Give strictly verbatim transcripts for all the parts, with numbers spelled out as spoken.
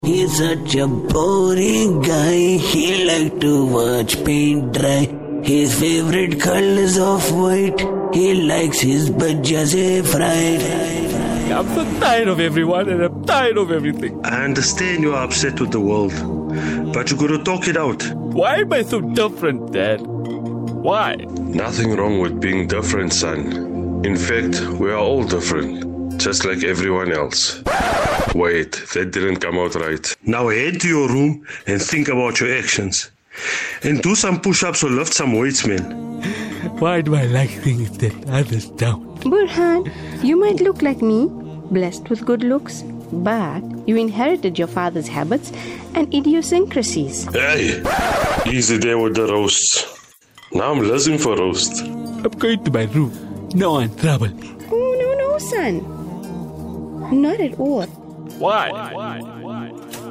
He's such a boring guy. He like to watch paint dry. His favorite color is off-white. He likes his bhajia fried. I'm so tired of everyone and I'm tired of everything. I understand you are upset with the world, but you gotta talk it out. Why am I so different, Dad? Why? Nothing wrong with being different, son. In fact, we are all different, just like everyone else. Wait, that didn't come out right. Now head to your room and think about your actions. And do some push-ups or lift some weights, man. Why do I like things that others don't? Burhan, you might look like me, blessed with good looks, but you inherited your father's habits and idiosyncrasies. Hey, easy there with the roasts. Now I'm listening for roast. I'm going to my room. No one trouble. Oh, no, no, son. Not at all. Why? Why? Why?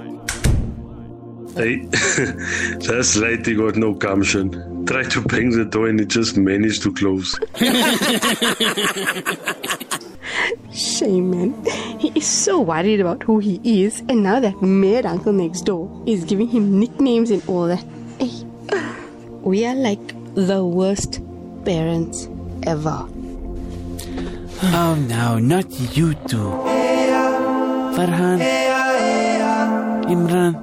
Hey, that's lady got no gumption. Tried to bang the door and it just managed to close. Shame, man. He is so worried about who he is, and now that mad uncle next door is giving him nicknames and all that. Hey, we are like the worst parents ever. Oh no, not you two. Farhan, Imran.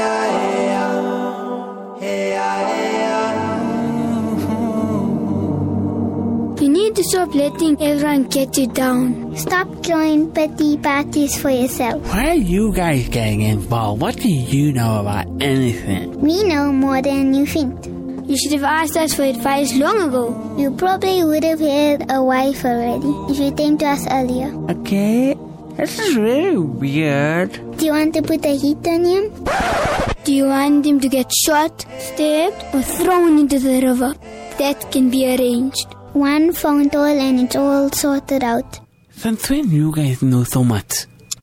You need to stop letting everyone get you down. Stop throwing pity parties for yourself. Why are you guys getting involved? What do you know about anything? We know more than you think. You should have asked us for advice long ago. You probably would have had a wife already if you came to us earlier. Okay, this is really weird. Do you want to put a heat on him? Do you want him to get shot, stabbed, or thrown into the river? That can be arranged. One phone call and it's all sorted out. Since when you guys know so much?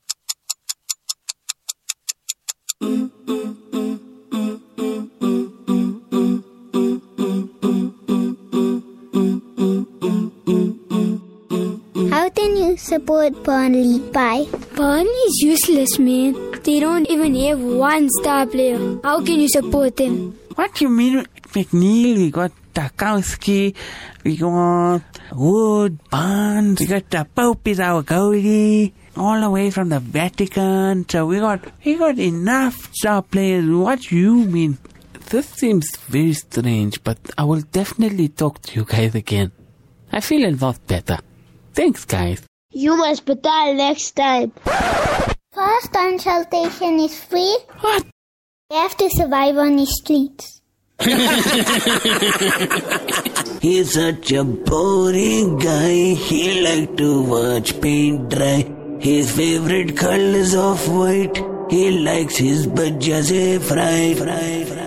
How can you support Burnley? Bye. Burnley's useless, man. They don't even have one star player. How can you support them? What do you mean, McNeil? We got Tarkowski, we got Wood, Barnes, we got the Pope is our goalie, all the way from the Vatican. So we got we got enough star players. What do you mean? This seems very strange, but I will definitely talk to you guys again. I feel a lot better. Thanks, guys. You must battle next time. First consultation is free. What? You have to survive on the streets. He's such a boring guy. He like to watch paint dry. His favorite color is off-white. He likes his bhajia fried, fried, fried.